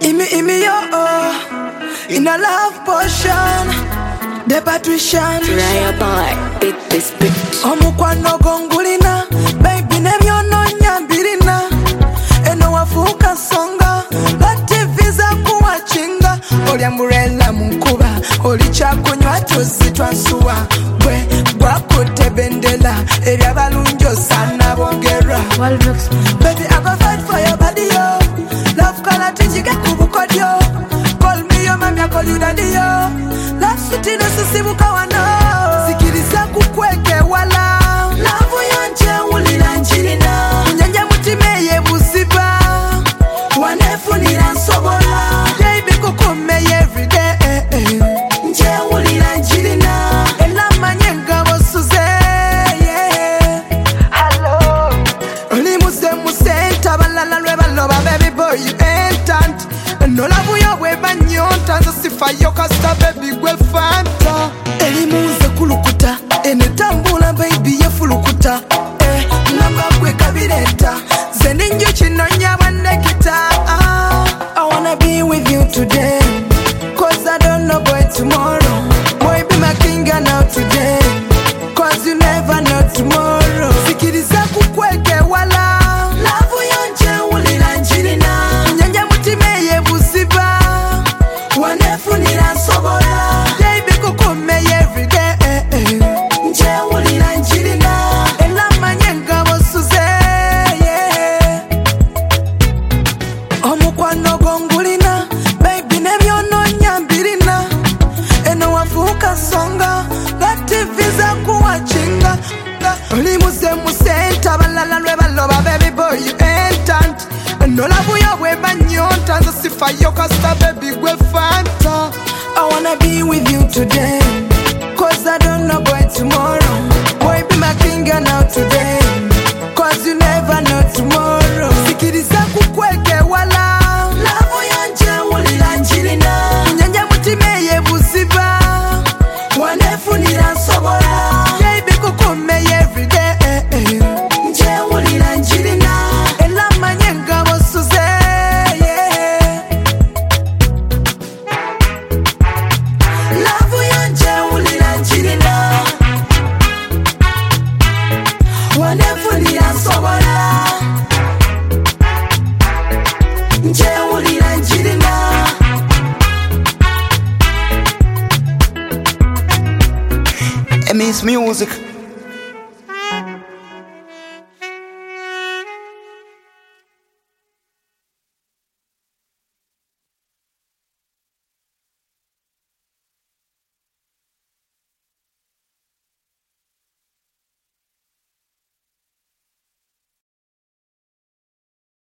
Imi yo in a love potion, the patrician. Try a bar, beat this bitch. Omukwano gongulina, baby nebyo no nyambirina. Eno wafuka songa, lati visa kuwachinga. Oli amurela munkuba, oli chakunywa tuzi twansuwa. Gwe gwakote bendela, ebya balunjo sana bongera. Baby I go fight for your body yo. Love color tijike kubukodyo. Call me your mami, I call you daddy yo. Love sweetness usibuka wano. Sikiriza kukweke wala. Love yonje ulila njilina. Nyanja mutimeye busiba. Wanefu nila nsobola. Baby kukume everyday. Nje ulila njilina. Ela manyenga bosuze. Hello. Oli muse tabalala lwe baloba baby boy you ain't tant. No love yo we banyonta. Nzo sifa yo kasta baby gwe fanta. Eli muze kulukuta. Ene tambula baby ye fulukuta. Namba gwe kabireta. Zeni nju chino nyawa nekita. I wanna be with you today. Cause I don't know boy tomorrow. Boy be my king now today. Cause you never know tomorrow. Sikiriza kukweke wala. Love yonje ulila njilina. Nyanja mutimeye busiba. Wanefu nila nsobola. Baby kukume everyday. Nje ulila njilina. Ela manyenga bosuze. Omukwano gongulina. Baby nebyo no nyambirina. Eno wafuka songa. Lati visa kuwachinga. Oli muse tabalala lwe baloba baby boy you ain't tant. No love yo we banyonta. Nzo sifa yo kasta baby gwe fanta. I wanna be with you today. Cause I don't know boy tomorrow. Boy be my king now today. Cause you never know tomorrow. Sikiriza kukweke wala. Love yonje ulila njilina. Nyanja mutimeye busiba. Wanefu nila nsobola. Baby kukume everyday. Nje ulila njilina. Ela manyenga bosuze. Love yonje ulila njilina. Wanefu nila nsobola. Nje ulila njilina. Miss Music.